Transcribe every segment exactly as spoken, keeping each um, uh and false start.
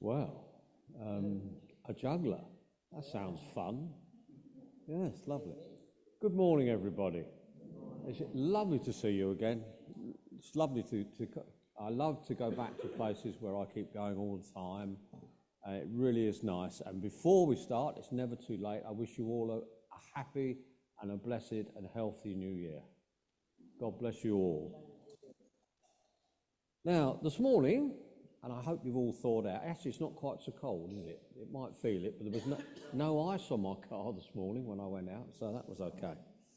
Well, um, a juggler. That sounds fun. Yes, lovely. Good morning, everybody. It's lovely to see you again. It's lovely to, to I love to go back to places where I keep going all the time. Uh, it really is nice. And before we start, it's never too late. I wish you all a, a happy and a blessed and healthy new year. God bless you all. Now, this morning, and I hope you've all thawed out. Actually, it's not quite so cold, is it? It might feel it, but there was no, no ice on my car this morning when I went out, so that was okay.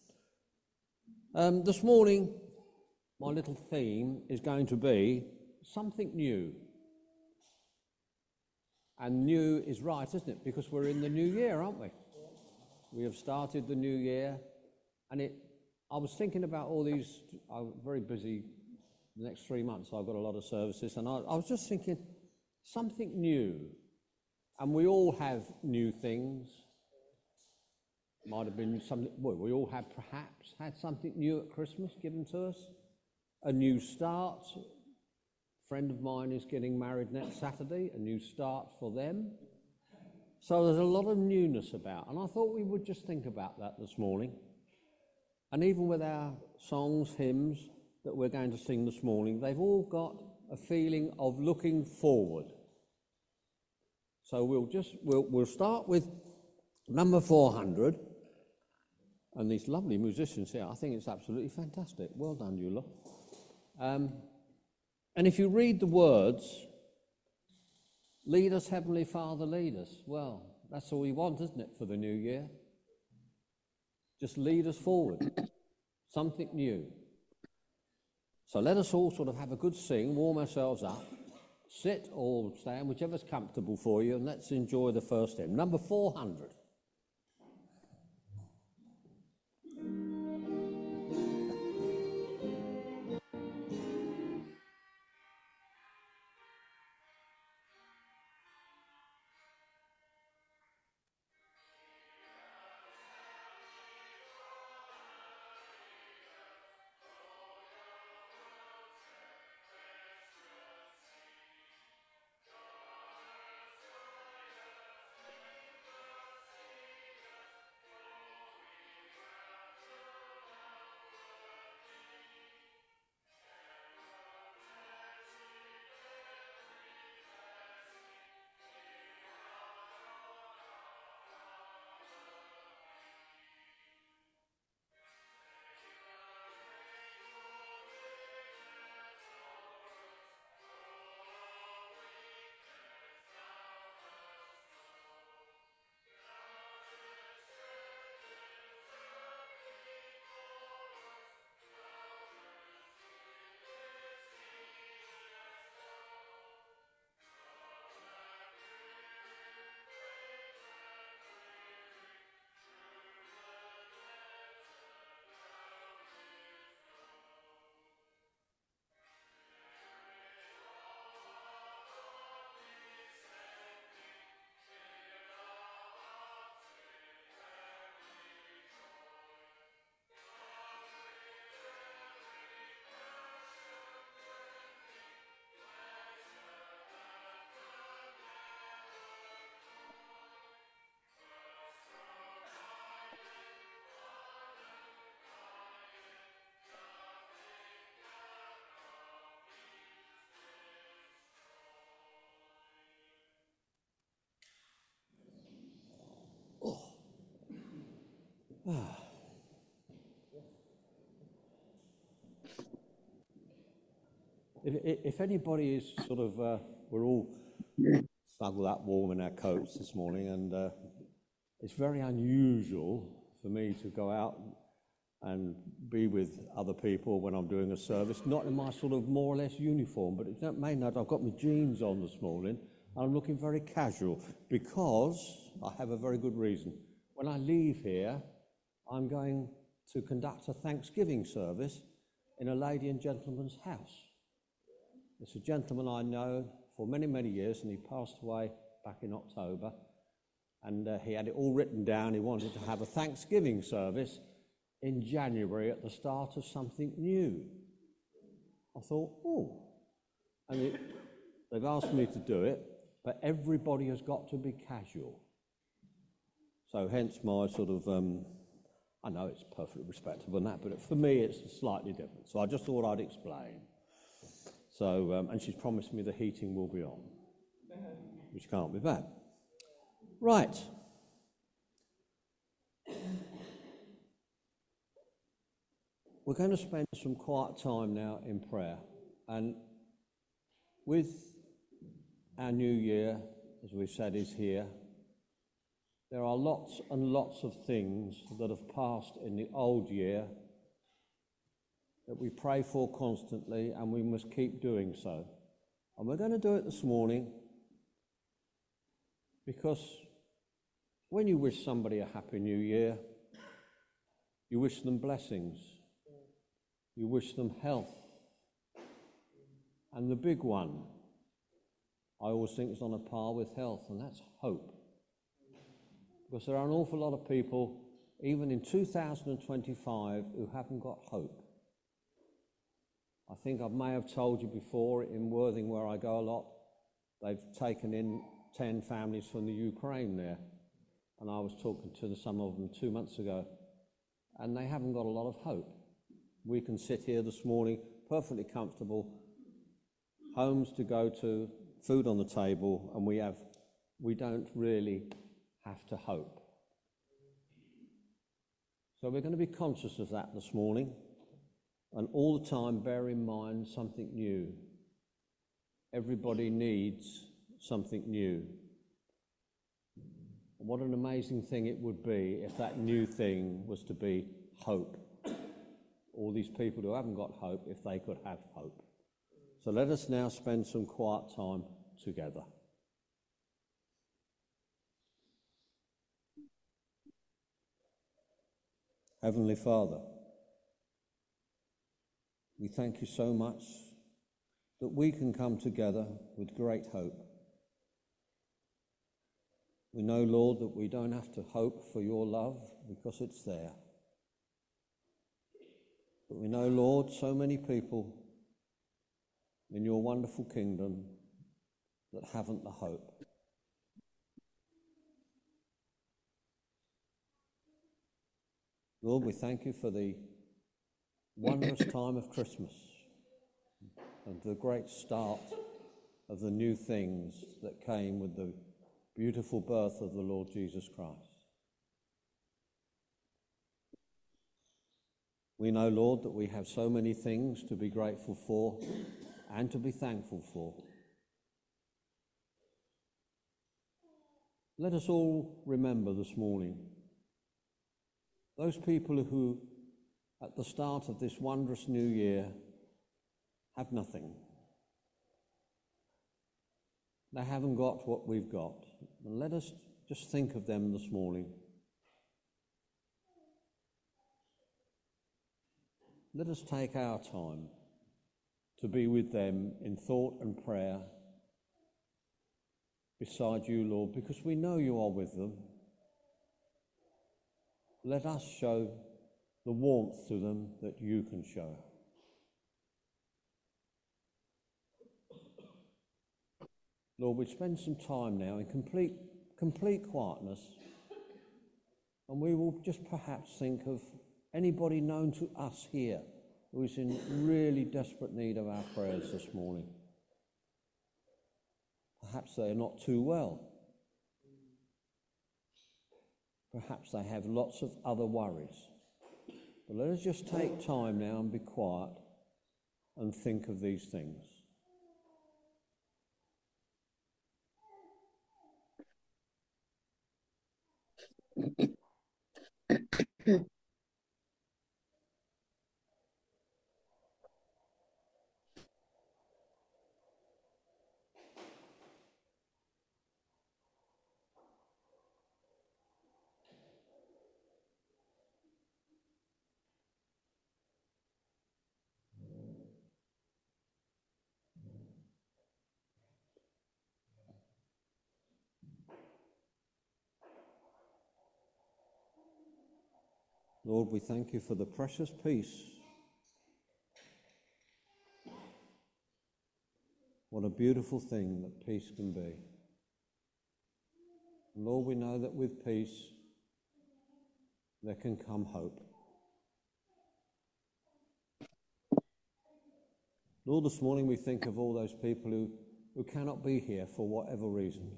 Um, this morning, my little theme is going to be something new. And new is right, isn't it? Because we're in the new year, aren't we? We have started the new year, and it. I was thinking about all these. I'm very busy. The next three months, I've got a lot of services, and I, I was just thinking something new. And we all have new things. Might have been something. Well, we all have perhaps had something new at Christmas given to us. A new start. A friend of mine is getting married next Saturday. A new start for them. So there's a lot of newness about, and I thought we would just think about that this morning. And even with our songs, hymns that we're going to sing this morning, they've all got a feeling of looking forward. So we'll just we'll we'll start with number four hundred, and these lovely musicians here. I think it's absolutely fantastic. Well done, you lot. Um, and if you read the words, "Lead us, Heavenly Father, lead us." Well, that's all we want, isn't it, for the new year? Just lead us forward, something new. So let us all sort of have a good sing, warm ourselves up, sit or stand, whichever's comfortable for you, and let's enjoy the first hymn. Number four hundred. If, if anybody is sort of, uh, we're all snuggled up warm in our coats this morning, and uh, it's very unusual for me to go out and be with other people when I'm doing a service, not in my sort of more or less uniform, but it may not, I've got my jeans on this morning, and I'm looking very casual, because I have a very good reason. When I leave here, I'm going to conduct a Thanksgiving service in a lady and gentleman's house. It's a gentleman I know for many, many years, and he passed away back in October. And uh, he had it all written down. He wanted to have a Thanksgiving service in January at the start of something new. I thought, oh. And it, they've asked me to do it. but everybody has got to be casual. So hence my sort of, um, I know it's perfectly respectable and that, but for me it's slightly different. So I just thought I'd explain. So, um, and she's promised me the heating will be on, which can't be bad. Right. We're going to spend some quiet time now in prayer. And with our new year, as we've said, is here, there are lots and lots of things that have passed in the old year that we pray for constantly, and we must keep doing so. And we're going to do it this morning because when you wish somebody a happy new year, you wish them blessings, you wish them health, and the big one I always think is on a par with health, and that's hope. Because there are an awful lot of people, even in two thousand twenty-five, who haven't got hope. I think I may have told you before, in Worthing, where I go a lot, they've taken in ten families from the Ukraine there. And I was talking to some of them two months ago, and they haven't got a lot of hope. We can sit here this morning, perfectly comfortable, homes to go to, food on the table, and we have, we don't really have to hope. So we're going to be conscious of that this morning, and all the time bear in mind something new. Everybody needs something new. What an amazing thing it would be if that new thing was to be hope. All these people who haven't got hope, if they could have hope. So let us now spend some quiet time together. Heavenly Father, we thank you so much that we can come together with great hope. We know, Lord, that we don't have to hope for your love because it's there. But we know, Lord, so many people in your wonderful kingdom that haven't the hope. Lord, we thank you for the wondrous time of Christmas and the great start of the new things that came with the beautiful birth of the Lord Jesus Christ. We know, Lord, that we have so many things to be grateful for and to be thankful for. Let us all remember this morning those people who, at the start of this wondrous new year, have nothing. They haven't got what we've got. And let us just think of them this morning. Let us take our time to be with them in thought and prayer beside you, Lord, because we know you are with them. Let us show the warmth to them that you can show. Lord, we spend some time now in complete, complete quietness, and we will just perhaps think of anybody known to us here who is in really desperate need of our prayers this morning. Perhaps they are not too well. Perhaps they have lots of other worries. But let us just take time now and be quiet and think of these things. Lord, we thank you for the precious peace. What a beautiful thing that peace can be. Lord, we know that with peace there can come hope. Lord, this morning we think of all those people who, who cannot be here for whatever reason.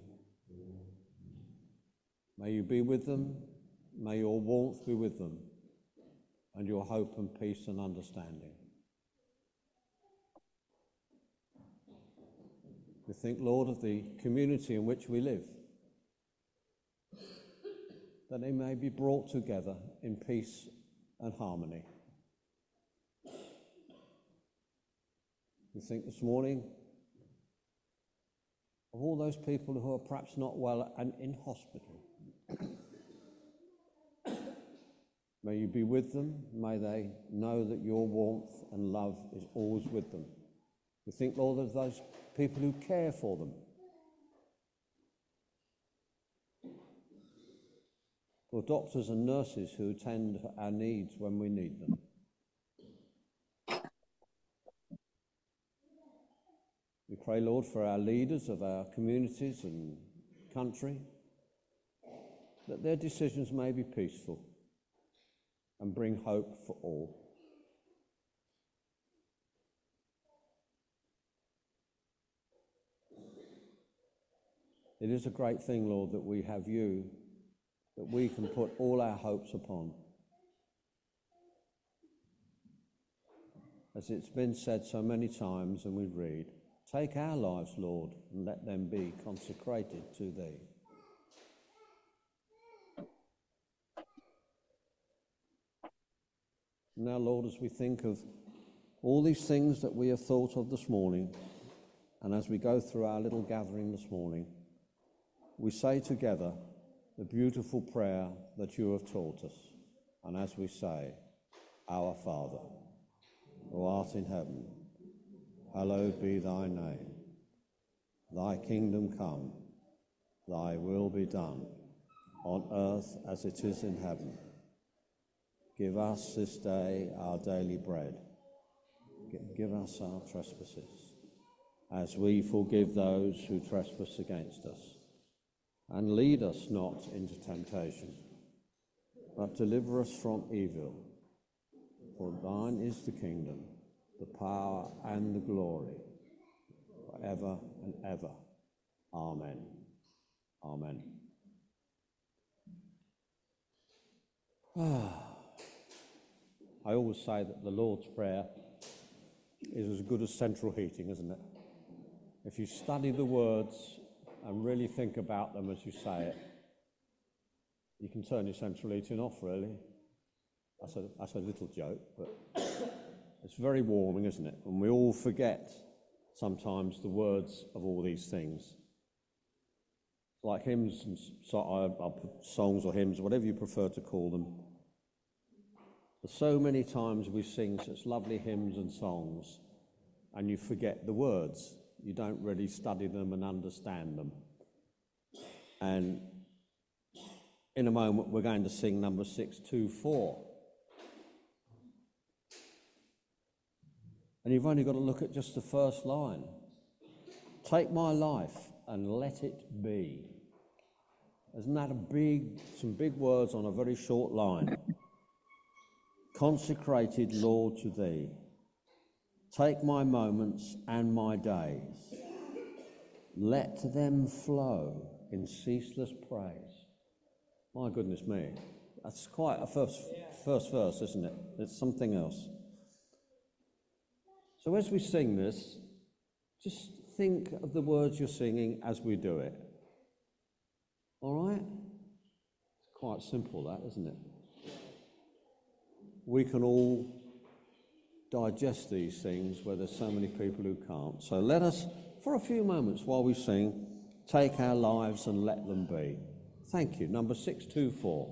May you be with them, may your warmth be with them, and your hope and peace and understanding. We think, Lord, of the community in which we live, that they may be brought together in peace and harmony. We think this morning of all those people who are perhaps not well and in hospital. May you be with them. May they know that your warmth and love is always with them. We think, Lord, of those people who care for them. For doctors and nurses who attend to our needs when we need them. We pray, Lord, for our leaders of our communities and country, that their decisions may be peaceful and bring hope for all. It is a great thing, Lord, that we have you, that we can put all our hopes upon. As it's been said so many times, and we read, take our lives, Lord, and let them be consecrated to thee. Now, Lord, as we think of all these things that we have thought of this morning, and as we go through our little gathering this morning, we say together the beautiful prayer that you have taught us. And as we say, Our Father, who art in heaven, hallowed be thy name. Thy kingdom come, thy will be done, on earth as it is in heaven. Give us this day our daily bread. Give us our trespasses, as we forgive those who trespass against us. And lead us not into temptation, but deliver us from evil. For thine is the kingdom, the power and the glory, forever and ever. Amen. Amen. I always say that the Lord's Prayer is as good as central heating, isn't it? If you study the words and really think about them as you say it, you can turn your central heating off, really. That's a, that's a little joke, but it's very warming, isn't it? And we all forget sometimes the words of all these things. Like hymns and so, uh, songs or hymns, whatever you prefer to call them. But so many times we sing such lovely hymns and songs, and you forget the words. You don't really study them and understand them. And in a moment, we're going to sing number six two four. And you've only got to look at just the first line. Take my life and let it be. Isn't that a big, some big words on a very short line? Consecrated, Lord, to thee. Take my moments and my days. Let them flow in ceaseless praise. My goodness me. That's quite a first, first verse, isn't it? It's something else. So as we sing this, just think of the words you're singing as we do it. All right? It's quite simple, that, isn't it? We can all digest these things where there's so many people who can't. So let us, for a few moments while we sing, take our lives and let them be. Thank you. Number six two four.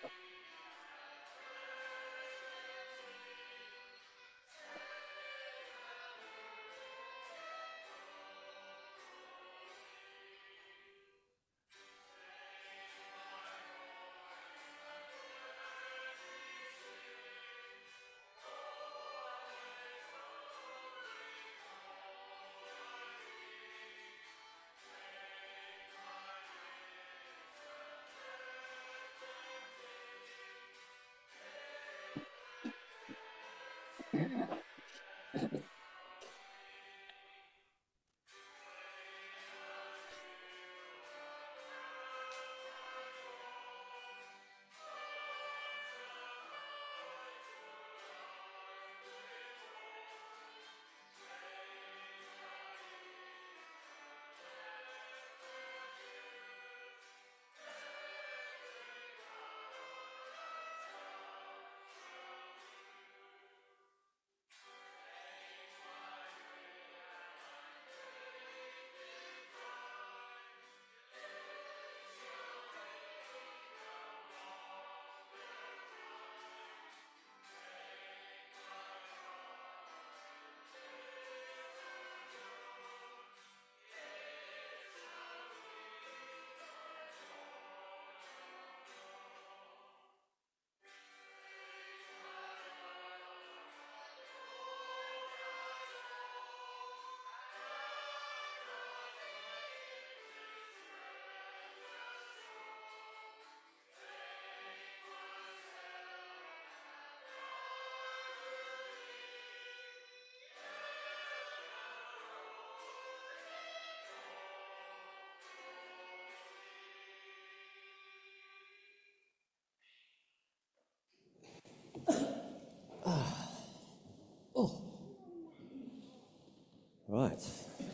Right.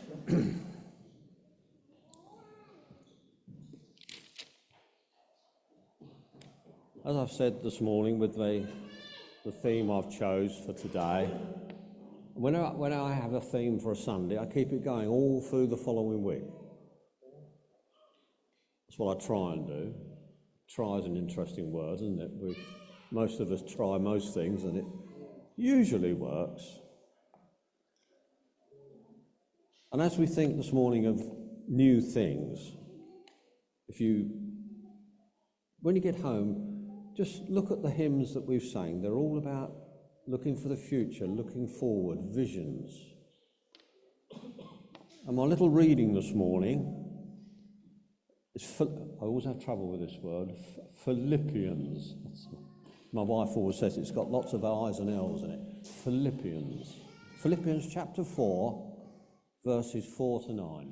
As I've said this morning with the, the theme I've chose for today, when I, when I have a theme for a Sunday, I keep it going all through the following week. That's what I try and do. Try is an interesting word, isn't it? We, most of us try most things and it usually works. And as we think this morning of new things, if you, when you get home, just look at the hymns that we've sang. They're all about looking for the future, looking forward, visions. And my little reading this morning is, I always have trouble with this word, Philippians. My wife always says it's got lots of I's and L's in it. Philippians. Philippians chapter four. Verses four to nine.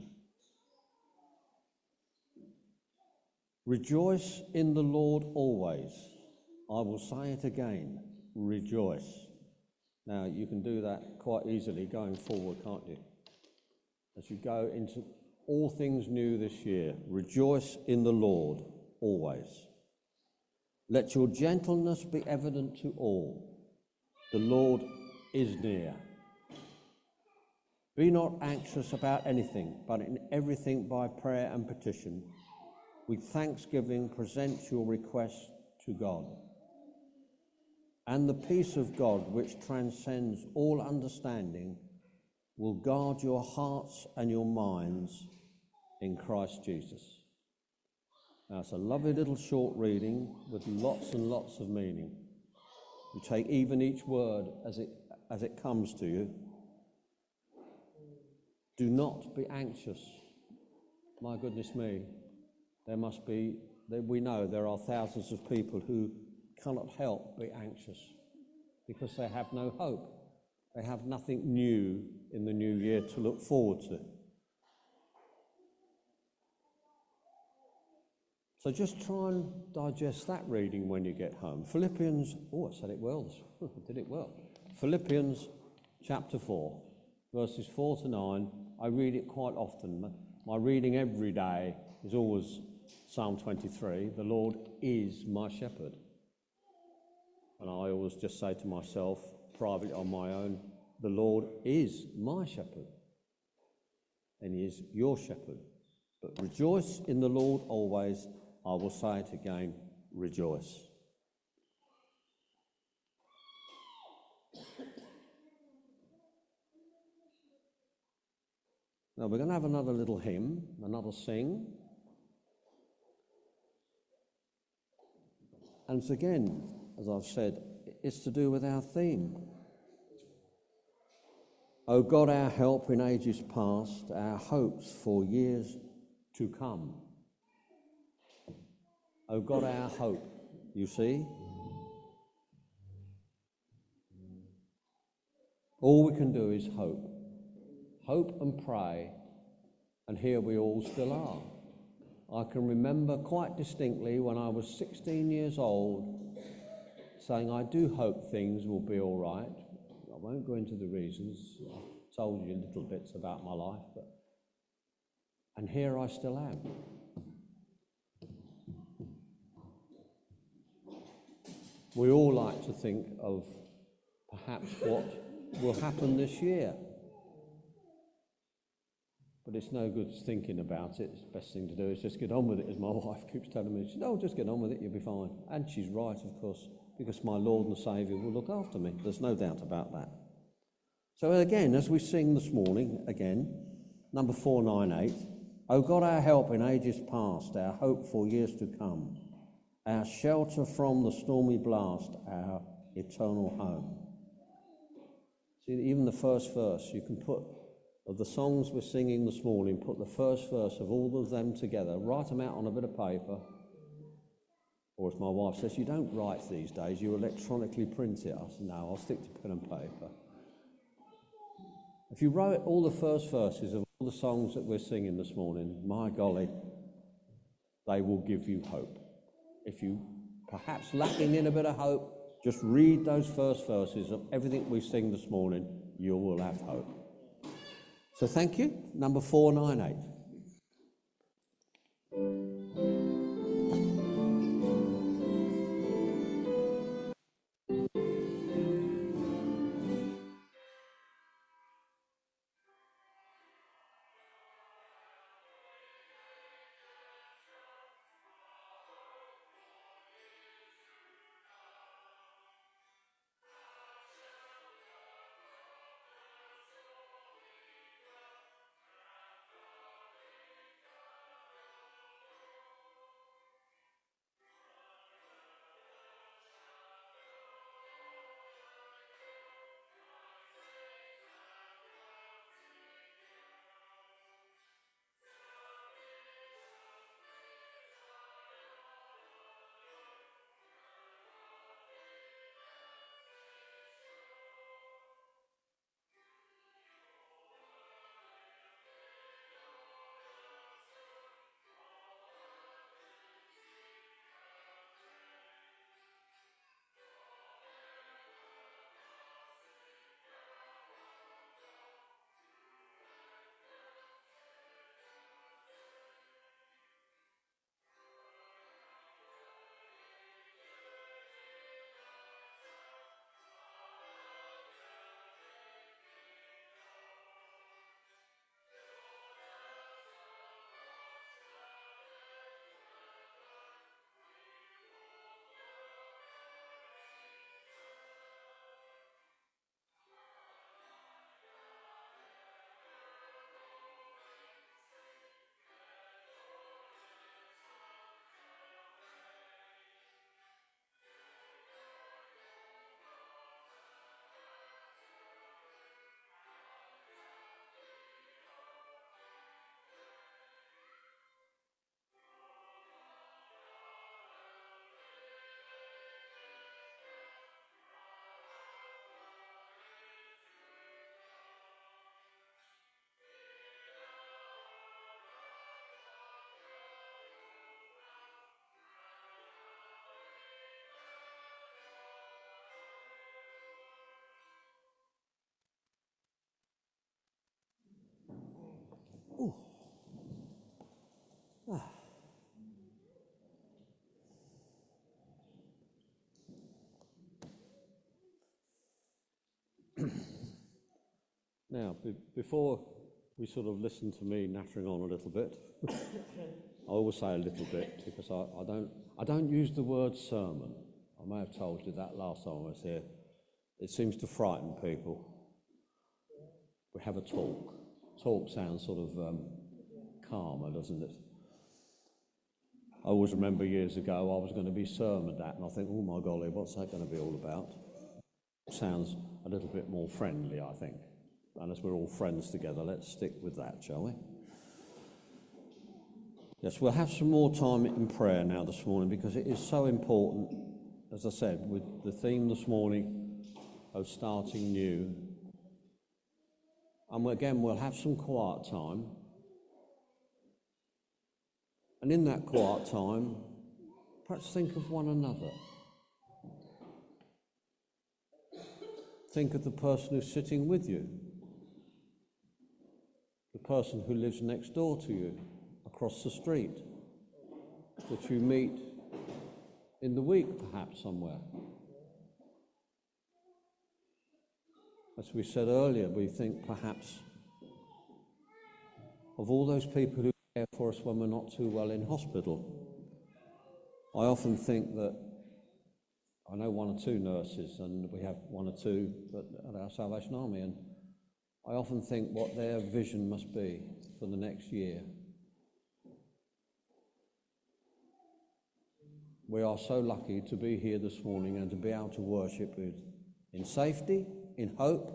Rejoice in the Lord always. I will say it again, rejoice. Now, you can do that quite easily going forward, can't you? As you go into all things new this year, rejoice in the Lord always. Let your gentleness be evident to all. The Lord is near. Be not anxious about anything, but in everything by prayer and petition, with thanksgiving present your requests to God. And the peace of God, which transcends all understanding, will guard your hearts and your minds in Christ Jesus. Now, it's a lovely little short reading with lots and lots of meaning. You take even each word as it, as it comes to you. Do not be anxious. My goodness me, there must be, we know there are thousands of people who cannot help be anxious because they have no hope. They have nothing new in the new year to look forward to. So just try and digest that reading when you get home. Philippians, oh, I said it well, I did it well. Philippians chapter four, verses four to nine. I read it quite often. My reading every day is always Psalm twenty-three, the Lord is my shepherd. And I always just say to myself, privately on my own, the Lord is my shepherd. And he is your shepherd. But rejoice in the Lord always. I will say it again, rejoice. Now we're going to have another little hymn, another sing. And it's again, as I've said, it's to do with our theme. O God, our help in ages past, our hopes for years to come. O God, our hope, you see? All we can do is hope. Hope and pray, and here we all still are. I can remember quite distinctly when I was sixteen years old saying, I do hope things will be all right. I won't go into the reasons. I've told you little bits about my life, but and here I still am. We all like to think of perhaps what will happen this year. But it's no good thinking about it. The best thing to do is just get on with it, as my wife keeps telling me. She said, oh, just get on with it, you'll be fine. And she's right, of course, because my Lord and Saviour will look after me. There's no doubt about that. So again, as we sing this morning, again, number four ninety-eight, O God, our help in ages past, our hope for years to come, our shelter from the stormy blast, our eternal home. See, even the first verse, you can put, of the songs we're singing this morning, put the first verse of all of them together, write them out on a bit of paper, or as my wife says, you don't write these days, you electronically print it. I said, no, I'll stick to pen and paper. If you wrote all the first verses of all the songs that we're singing this morning, my golly, they will give you hope. If you perhaps lacking in a bit of hope, just read those first verses of everything we sing this morning, you will have hope. So thank you. Number four ninety-eight. Ooh. Ah. Now, be before we sort of listen to me nattering on a little bit, I always say a little bit because I, I don't I don't use the word sermon. I may have told you that last time I was here. It seems to frighten people. We have a talk. talk sounds sort of um, calmer, doesn't it? I always remember years ago I was going to be sermoned at, and I think, oh my golly, what's that going to be all about? Sounds a little bit more friendly, I think. And as we're all friends together, let's stick with that, shall we? Yes, we'll have some more time in prayer now this morning, because it is so important, as I said, with the theme this morning of starting new. And again, we'll have some quiet time. And in that quiet time, perhaps think of one another. Think of the person who's sitting with you, the person who lives next door to you, across the street, that you meet in the week perhaps somewhere. As we said earlier, we think perhaps of all those people who care for us when we're not too well in hospital. I often think that, I know one or two nurses, and we have one or two at our Salvation Army, and I often think what their vision must be for the next year. We are so lucky to be here this morning and to be able to worship with, in safety, in hope,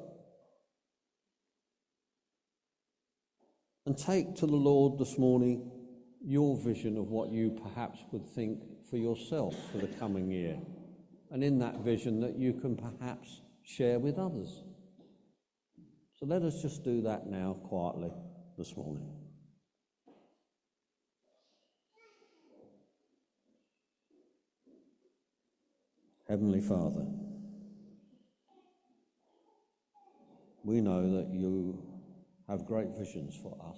and take to the Lord this morning your vision of what you perhaps would think for yourself for the coming year, and in that vision that you can perhaps share with others. So let us just do that now quietly this morning. Heavenly Father, we know that you have great visions for us.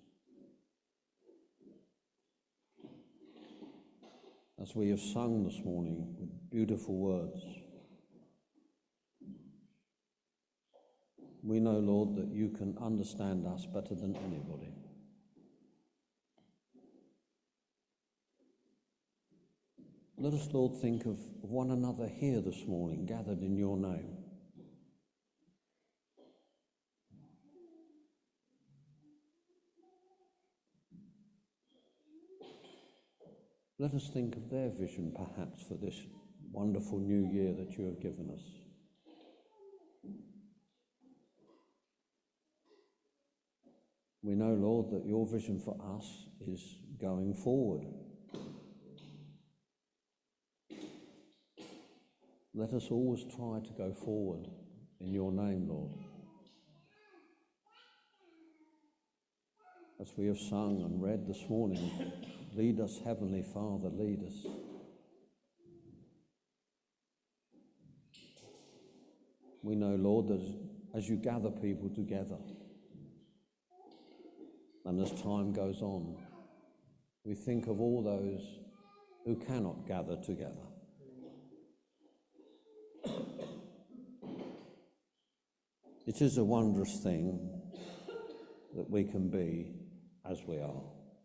As we have sung this morning with beautiful words, we know, Lord, that you can understand us better than anybody. Let us, Lord, think of one another here this morning, gathered in your name. Let us think of their vision, perhaps, for this wonderful new year that you have given us. We know, Lord, that your vision for us is going forward. Let us always try to go forward in your name, Lord. As we have sung and read this morning, lead us, Heavenly Father, lead us. We know, Lord, that as you gather people together, and as time goes on, we think of all those who cannot gather together. It is a wondrous thing that we can be as we are.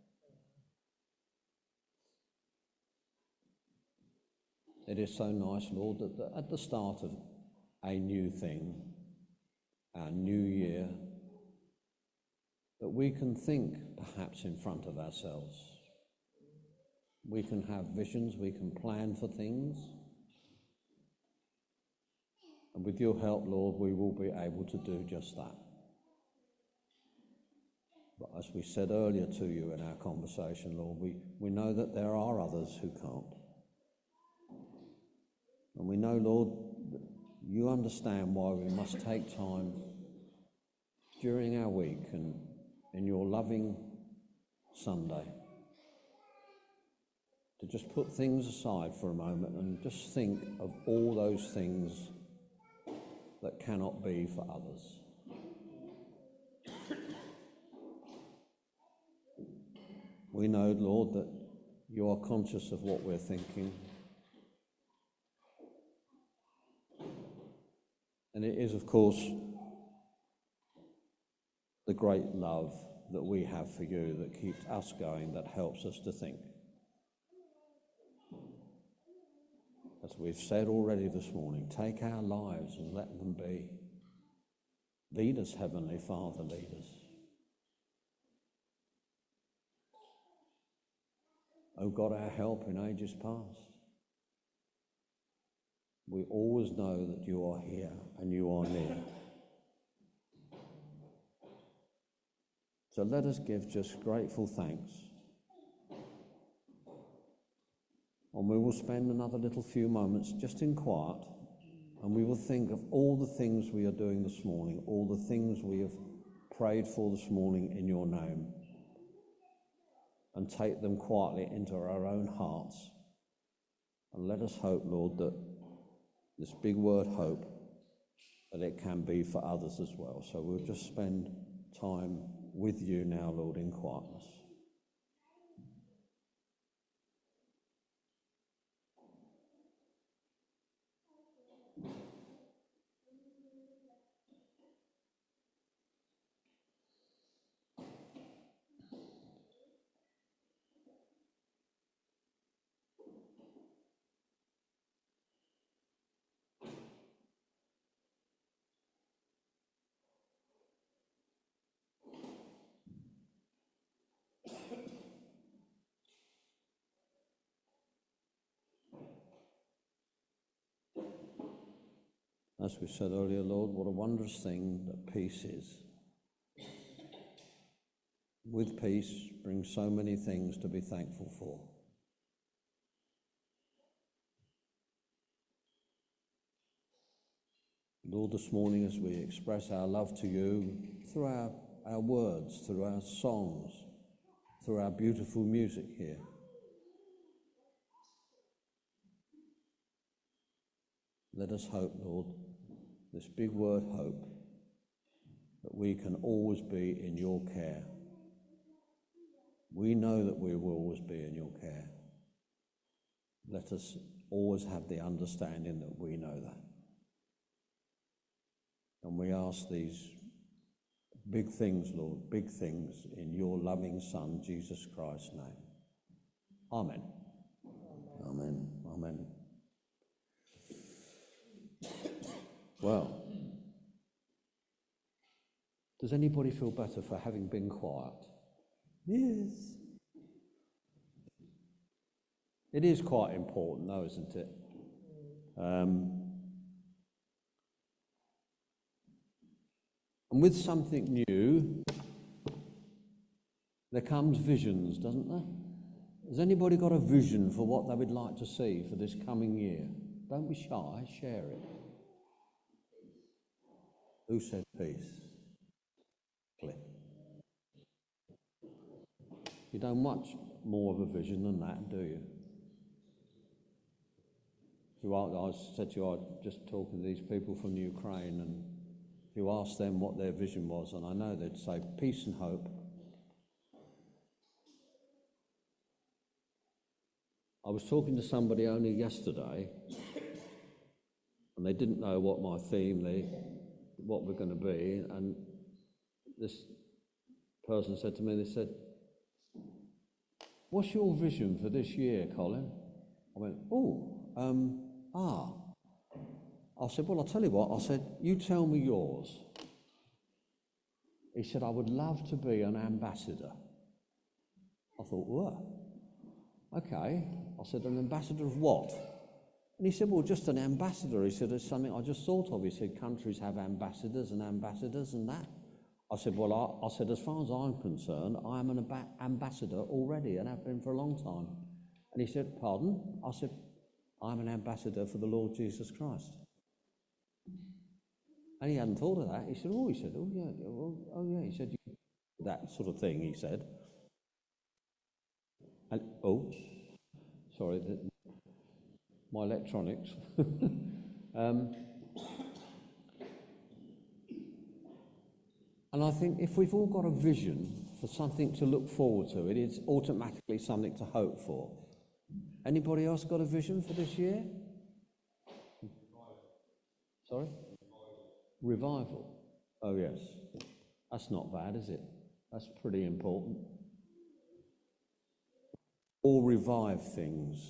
It is so nice, Lord, that at the start of a new thing, our new year, that we can think perhaps in front of ourselves. We can have visions, we can plan for things. And with your help, Lord, we will be able to do just that. But as we said earlier to you in our conversation, Lord, we, we know that there are others who can't. And we know, Lord, that you understand why we must take time during our week and in your loving Sunday to just put things aside for a moment and just think of all those things that cannot be for others. We know, Lord, that you are conscious of what we're thinking. And it is, of course, the great love that we have for you that keeps us going, that helps us to think. As we've said already this morning, take our lives and let them be. Lead us, Heavenly Father, lead us. O God, our help in ages past. We always know that you are here and you are near. So let us give just grateful thanks. And we will spend another little few moments just in quiet, and we will think of all the things we are doing this morning, all the things we have prayed for this morning in your name, and take them quietly into our own hearts. And let us hope, Lord, that this big word hope, that it can be for others as well. So we'll just spend time with you now, Lord, in quietness. As we said earlier, Lord, what a wondrous thing that peace is. With peace brings so many things to be thankful for. Lord, this morning as we express our love to you through our, our words, through our songs, through our beautiful music here, let us hope, Lord, this big word hope, that we can always be in your care. We know that we will always be in your care. Let us always have the understanding that we know that. And we ask these big things, Lord, big things in your loving Son, Jesus Christ's name. Amen. Amen. Amen. Well, does anybody feel better for having been quiet? Yes. It is quite important though, isn't it? Um, and with something new, there comes visions, doesn't there? Has anybody got a vision for what they would like to see for this coming year? Don't be shy, share it. Who said peace? Click. You don't much more of a vision than that, do you? You are, I said to you, I was just talking to these people from the Ukraine, and you asked them what their vision was, and I know they'd say peace and hope. I was talking to somebody only yesterday, and they didn't know what my theme, they, what we're going to be, and this person said to me, they said, "What's your vision for this year, Colin?" I went, "Oh, um, ah." I said, "Well, I'll tell you what," I said, "you tell me yours." He said, "I would love to be an ambassador." I thought, what? Okay. I said, "An ambassador of what?" And he said, "Well, just an ambassador." He said, "It's something I just thought of." He said, "Countries have ambassadors and ambassadors and that." I said, "Well, I, I said, as far as I'm concerned, I am an ab- ambassador already and have been for a long time." And he said, "Pardon?" I said, "I'm an ambassador for the Lord Jesus Christ." And he hadn't thought of that. He said, "Oh," he said, "oh yeah, well, oh yeah," he said, that sort of thing, he said. And, oh, sorry, the, my electronics. um, and I think if we've all got a vision for something to look forward to, it is automatically something to hope for. Anybody else got a vision for this year? Sorry? Revival. Oh yes. That's not bad, is it? That's pretty important. Or revive things.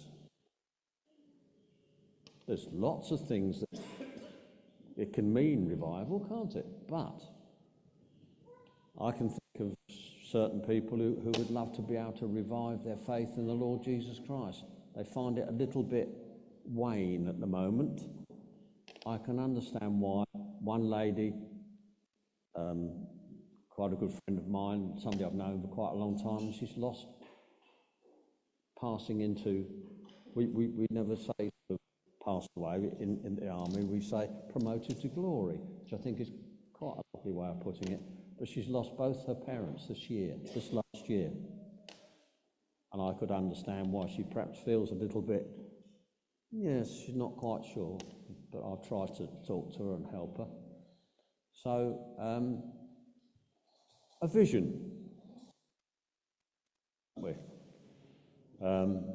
There's lots of things that it can mean revival, can't it? But I can think of certain people who, who would love to be able to revive their faith in the Lord Jesus Christ. They find it a little bit wane at the moment. I can understand why. One lady, um, quite a good friend of mine, somebody I've known for quite a long time, she's lost passing into, we, we, we never say passed away in, in the army, we say promoted to glory, which I think is quite a lovely way of putting it. But she's lost both her parents this year, this last year. And I could understand why she perhaps feels a little bit, yes, she's not quite sure, but I've tried to talk to her and help her. So, um, a vision. Um,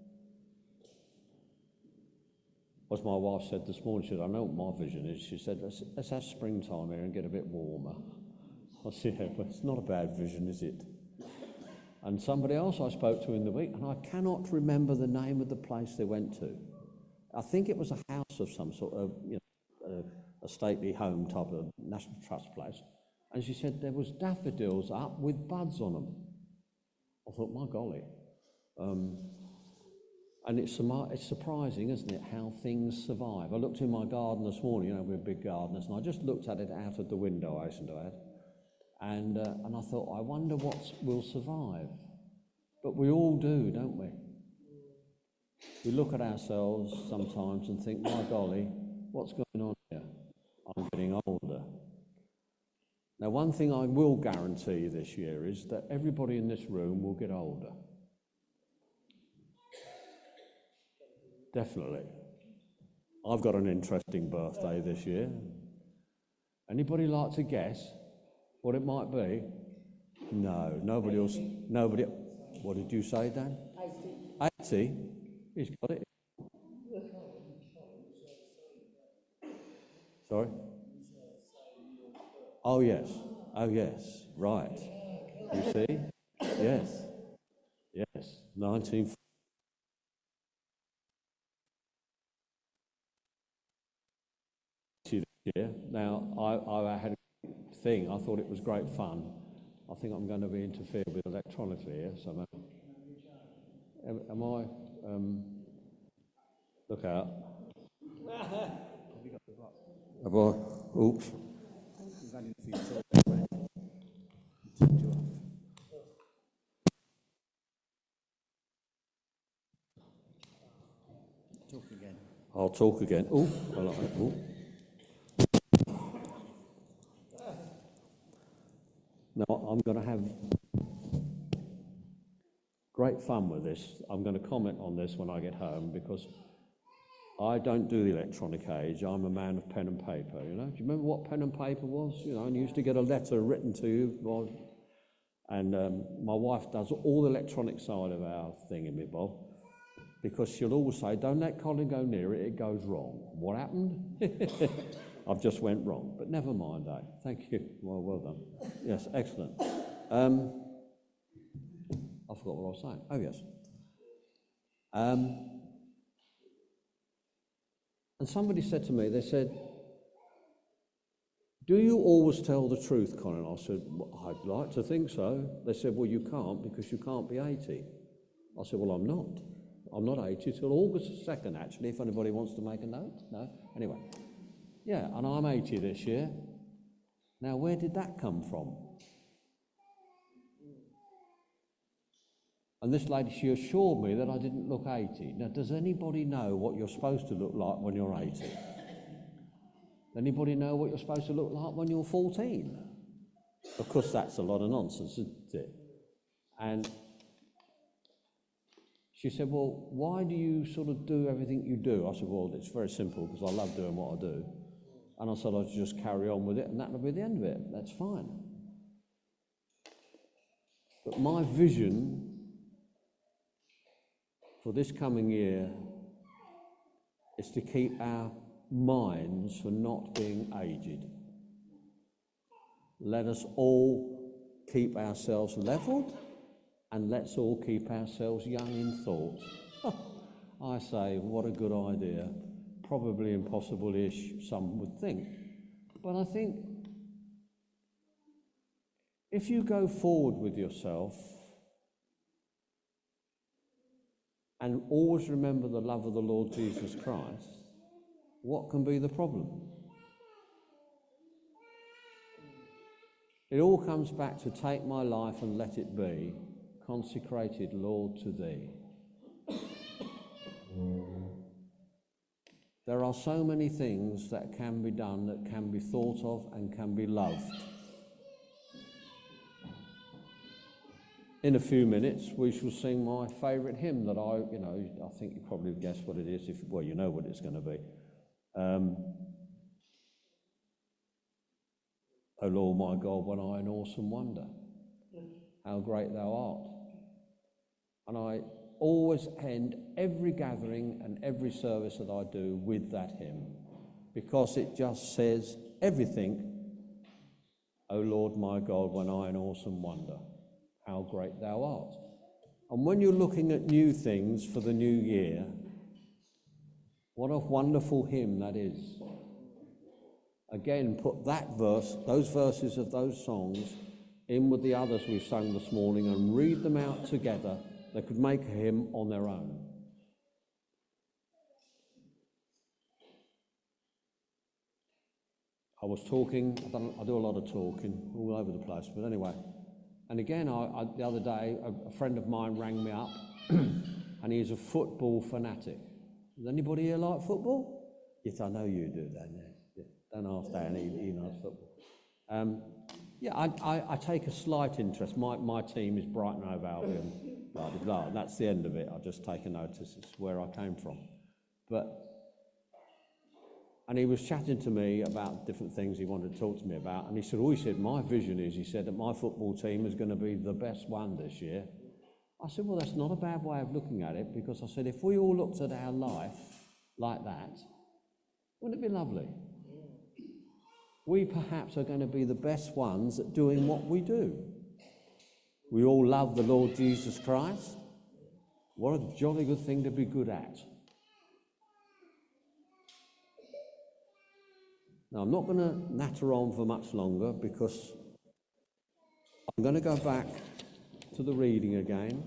as my wife said this morning, she said, I know what my vision is. She said, let's, let's have springtime here and get a bit warmer. I said, yeah, but it's not a bad vision, is it? And somebody else I spoke to in the week, and I cannot remember the name of the place they went to. I think it was a house of some sort of, you know, a, a stately home type of National Trust place. And she said there was daffodils up with buds on them. I thought, my golly. Um, and it's, it's surprising, isn't it, how things survive. I looked in my garden this morning, you know, we're big gardeners, and I just looked at it out of the window, I hasten to add. And, uh, and I thought, I wonder what will survive. But we all do, don't we? We look at ourselves sometimes and think, my golly, what's going on here? I'm getting older. Now, one thing I will guarantee this year is that everybody in this room will get older. Definitely. I've got an interesting birthday this year. Anybody like to guess what it might be? No, nobody else. Nobody. What did you say, Dan? eighty. eighty? He's got it. Sorry? Oh, yes. Oh, yes. Right. You see? Yes. Yes. nineteen forty this year. Now, I, I had a thing. I thought it was great fun. I think I'm going to be interfered with electronically here somehow. Am, am I? Um, look out. Have I? Oops. Talk again. I'll talk again. Oh, I like it. Ooh. Now, I'm going to have great fun with this. I'm going to comment on this when I get home because I don't do the electronic age. I'm a man of pen and paper, you know. Do you remember what pen and paper was? You know, and you used to get a letter written to you. Well, and um, my wife does all the electronic side of our thing in me, Bob, because she'll always say, don't let Colin go near it, it goes wrong. What happened? I've just went wrong, but never mind, eh? Thank you. Well, well done. Yes, excellent. Um, I forgot what I was saying. Oh, yes. Um, and somebody said to me, they said, do you always tell the truth, Colin? I said, well, I'd like to think so. They said, well, you can't because you can't be eighty. I said, well, I'm not. I'm not eighty till August second, actually, if anybody wants to make a note. No? Anyway. Yeah, and I'm eighty this year. Now, where did that come from? And this lady, she assured me that I didn't look eighty. Now, does anybody know what you're supposed to look like when you're eighty? Anybody know what you're supposed to look like when you're fourteen? Of course, that's a lot of nonsense, isn't it? And she said, well, why do you sort of do everything you do? I said, well, it's very simple, because I love doing what I do. And I said, I'll just carry on with it, and that'll be the end of it. That's fine. But my vision for this coming year is to keep our minds from not being aged. Let us all keep ourselves leveled, and let's all keep ourselves young in thought. I say, what a good idea. Probably impossible-ish, some would think. But I think If you go forward with yourself and always remember the love of the Lord Jesus Christ, what can be the problem? It all comes back to take my life and let it be consecrated, Lord, to thee. There are so many things that can be done, that can be thought of and can be loved. In a few minutes, we shall sing my favourite hymn that I, you know, I think you probably guess what it is. If well, you know what it's going to be. Um, O Lord my God, when I in awesome wonder, how great thou art. And I always end every gathering and every service that I do with that hymn, because it just says everything. O Lord my God, when I in awesome wonder, how great thou art. And when you're looking at new things for the new year, what a wonderful hymn that is. Again, put that verse, those verses of those songs, in with the others we've sung this morning and read them out together. They could make a hymn on their own. I was talking, I, don't, I do a lot of talking all over the place, but anyway. And again, I, I, the other day, a, a friend of mine rang me up, and he's a football fanatic. Does anybody here like football? Yes, I know you do, Dan. Yeah. Don't ask Dan, he, he knows football. Um, yeah, I, I, I take a slight interest. My, my team is Brighton Hove Albion, blah, blah, blah, and that's the end of it. I just take a notice. It's where I came from. But And he was chatting to me about different things he wanted to talk to me about. And he said, oh, he said, my vision is, he said, that my football team is going to be the best one this year. I said, well, that's not a bad way of looking at it, because I said, if we all looked at our life like that, wouldn't it be lovely? We perhaps are going to be the best ones at doing what we do. We all love the Lord Jesus Christ. What a jolly good thing to be good at. Now, I'm not going to natter on for much longer, because I'm going to go back to the reading again,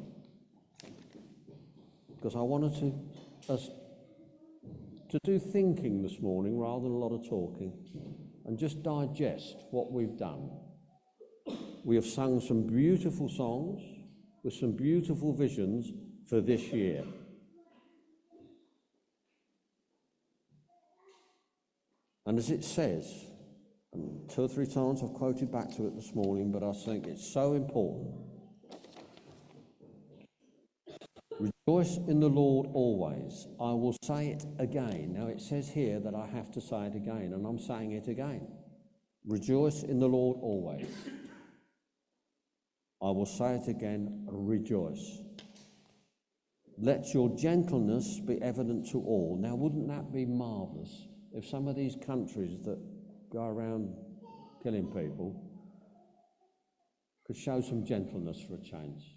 because I wanted to, us, to do thinking this morning rather than a lot of talking, and just digest what we've done. We have sung some beautiful songs with some beautiful visions for this year. And as it says, and two or three times I've quoted back to it this morning, but I think it's so important. Rejoice in the Lord always. I will say it again. Now it says here that I have to say it again, and I'm saying it again. Rejoice in the Lord always. I will say it again, rejoice. Let your gentleness be evident to all. Now wouldn't that be marvellous? If some of these countries that go around killing people could show some gentleness for a change.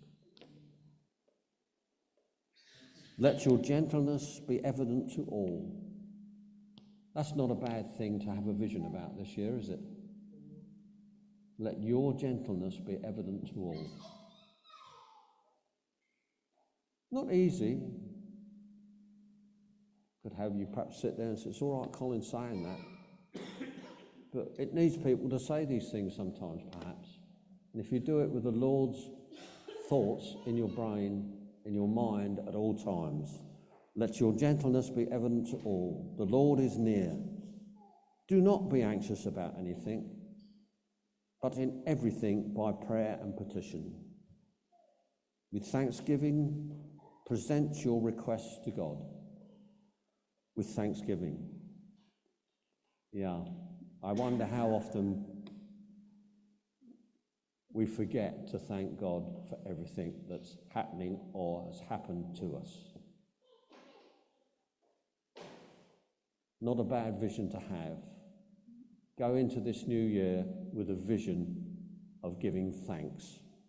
Let your gentleness be evident to all. That's not a bad thing to have a vision about this year, is it? Let your gentleness be evident to all. Not easy. Could have you perhaps sit there and say, it's all right, Colin, saying that. But it needs people to say these things sometimes, perhaps. And if you do it with the Lord's thoughts in your brain, in your mind at all times, let your gentleness be evident to all. The Lord is near. Do not be anxious about anything, but in everything by prayer and petition. With thanksgiving, present your requests to God. With thanksgiving. Yeah, I wonder how often we forget to thank God for everything that's happening or has happened to us. Not a bad vision to have. Go into this new year with a vision of giving thanks.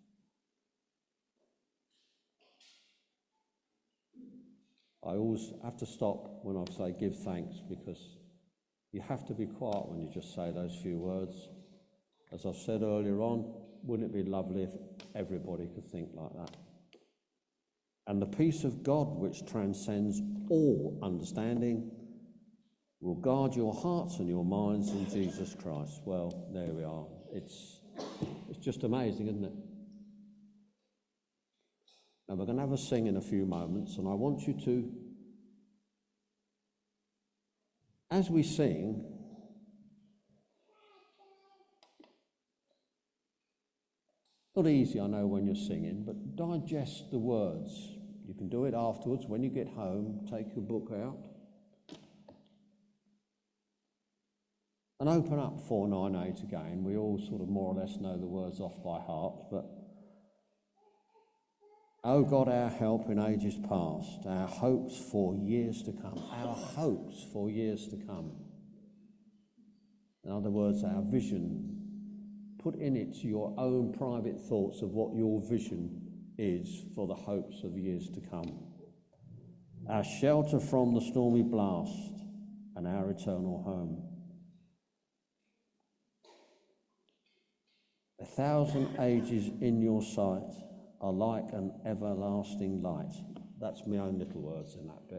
I always have to stop when I say give thanks, because you have to be quiet when you just say those few words. As I've said earlier on, wouldn't it be lovely if everybody could think like that? And the peace of God, which transcends all understanding, will guard your hearts and your minds in Jesus Christ. Well, there we are. It's, it's just amazing, isn't it? Now, we're going to have a sing in a few moments, and I want you to, as we sing, not easy, I know, when you're singing, but digest the words. You can do it afterwards when you get home. Take your book out and open up four ninety-eight again. We all sort of more or less know the words off by heart, but O God, our help in ages past, our hopes for years to come, our hopes for years to come. In other words, our vision. Put in it your own private thoughts of what your vision is for the hopes of years to come. Our shelter from the stormy blast and our eternal home. A thousand ages in your sight are like an everlasting light. That's my own little words in that bit.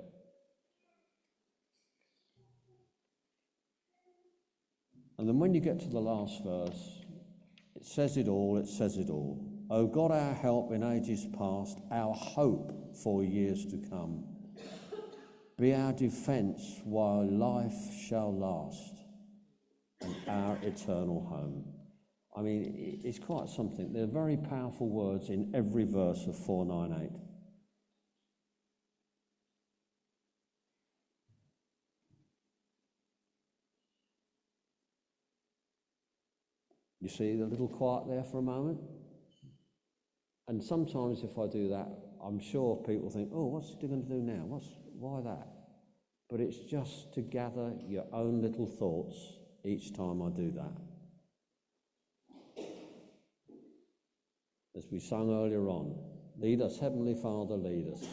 And then when you get to the last verse, it says it all, it says it all. O God, our help in ages past, our hope for years to come. Be our defence while life shall last, and our eternal home. I mean, it's quite something. There are very powerful words in every verse of four ninety-eight. You see the little quiet there for a moment? And sometimes if I do that, I'm sure people think, oh, what's he going to do now? What's, why that? But it's just to gather your own little thoughts each time I do that. As we sung earlier on, lead us, Heavenly Father, lead us.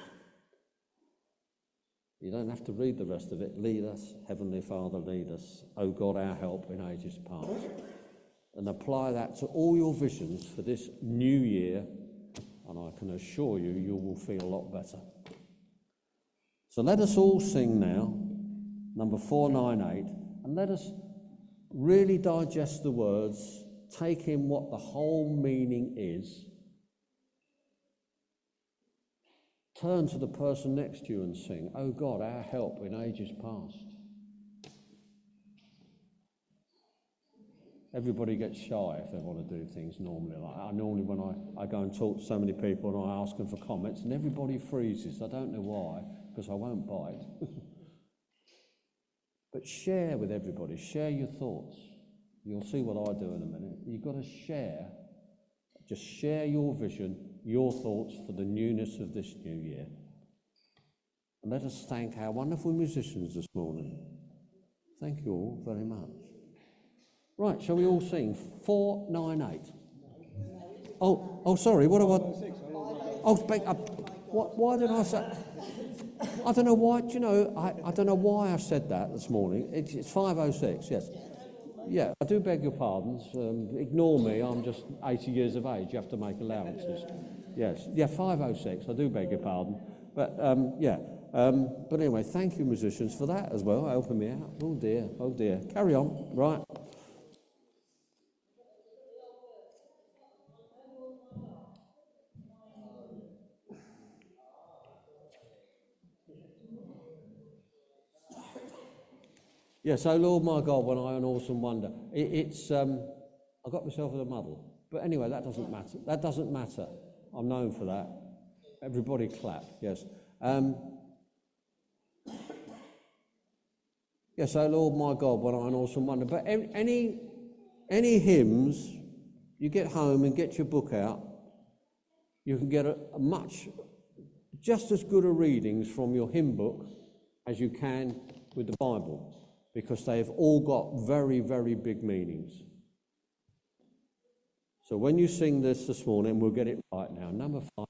You don't have to read the rest of it. Lead us, Heavenly Father, lead us. O God, our help in ages past. And apply that to all your visions for this new year, and I can assure you, you will feel a lot better. So let us all sing now, number four ninety-eight, and let us really digest the words, take in what the whole meaning is. Turn to the person next to you and sing, O God, our help in ages past. Everybody gets shy if they want to do things normally like that. I normally, when I, I go and talk to so many people and I ask them for comments, and everybody freezes. I don't know why, because I won't bite. But share with everybody. Share your thoughts. You'll see what I do in a minute. You've got to share. Just share your vision, your thoughts for the newness of this new year. And let us thank our wonderful musicians this morning. Thank you all very much. Right, shall we all sing four ninety-eight? Oh, oh, sorry, what do I... Oh, beg, uh, what, why did I say... I don't know why, do you know, I, I don't know why I said that this morning. It's, it's five oh six, yes. Yeah, I do beg your pardons. Um, ignore me, I'm just eighty years of age. You have to make allowances. Yes, yeah, five oh six, I do beg your pardon. But, um, yeah, um, but anyway, thank you, musicians, for that as well, helping me out. Oh, dear, oh, dear. Carry on, right. Yes, O Lord my God, when I an awesome wonder. It, it's, um, I got myself in a muddle. But anyway, that doesn't matter. That doesn't matter. I'm known for that. Everybody clap, yes. Um, yes, O Lord my God, when I an awesome wonder. But any, any hymns, you get home and get your book out, you can get a, a much, just as good a readings from your hymn book as you can with the Bible, because they've all got very, very big meanings. So when you sing this this morning, we'll get it right now. Number five.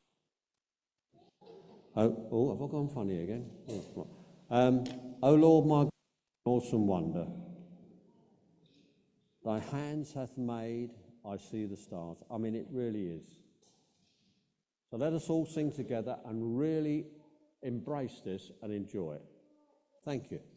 Oh, oh have I gone funny again? Oh, um, O Lord, my awesome wonder, thy hands hath made I see the stars. I mean, it really is. So let us all sing together and really embrace this and enjoy it. Thank you.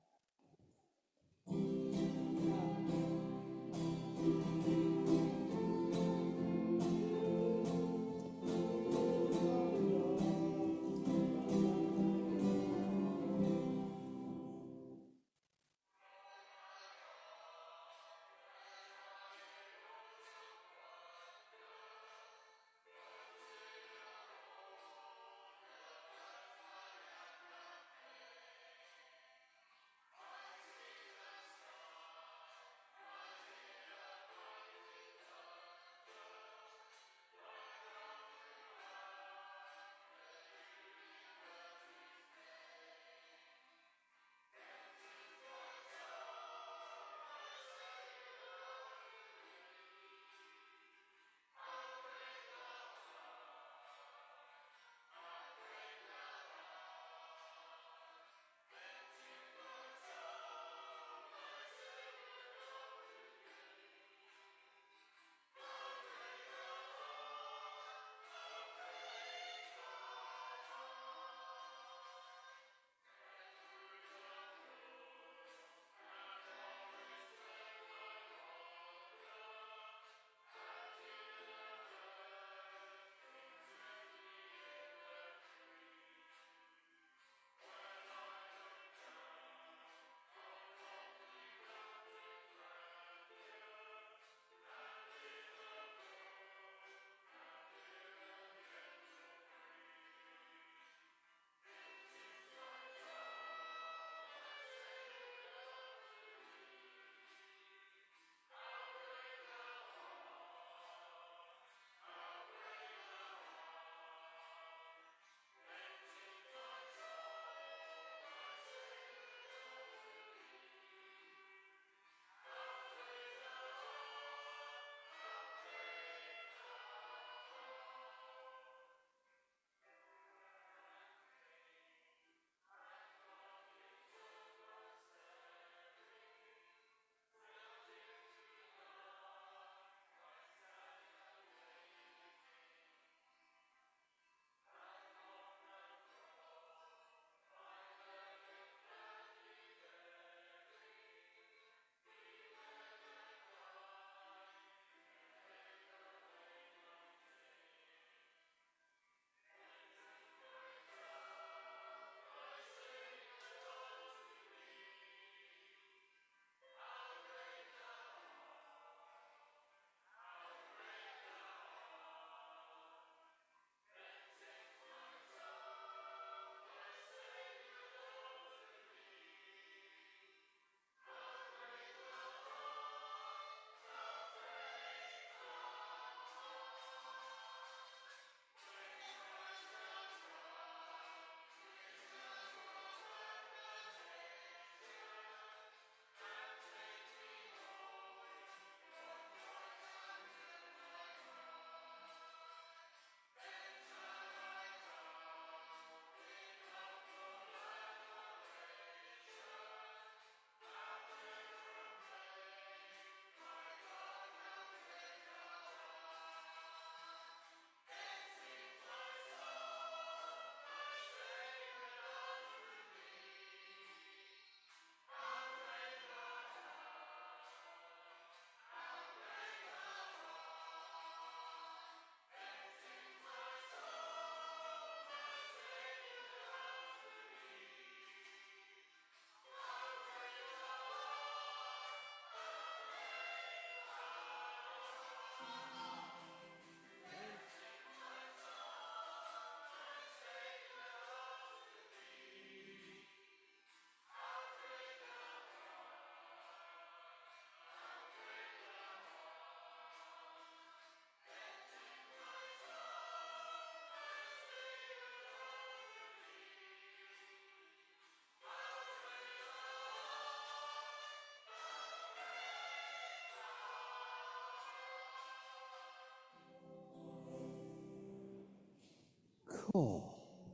Oh,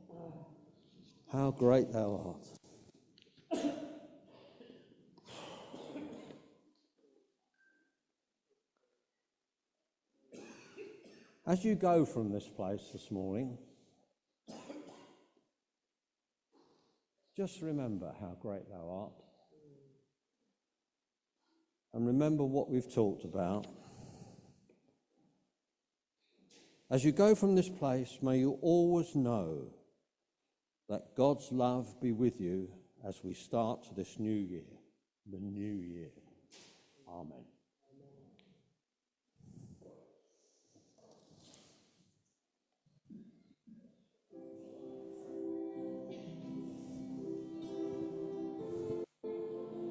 how great thou art. As you go from this place this morning, just remember how great thou art. And remember what we've talked about. As you go from this place, may you always know that God's love be with you as we start this new year, the new year.